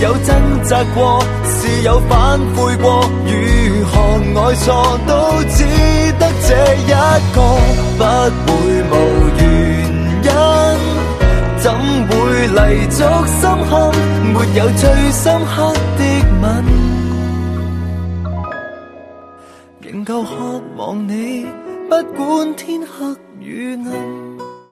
有掙扎過，是有反悔過，如何愛錯都只得這一個，不會無原因，怎會泥足深陷，沒有最深刻的吻，仍舊渴望你，不管天黑與暗。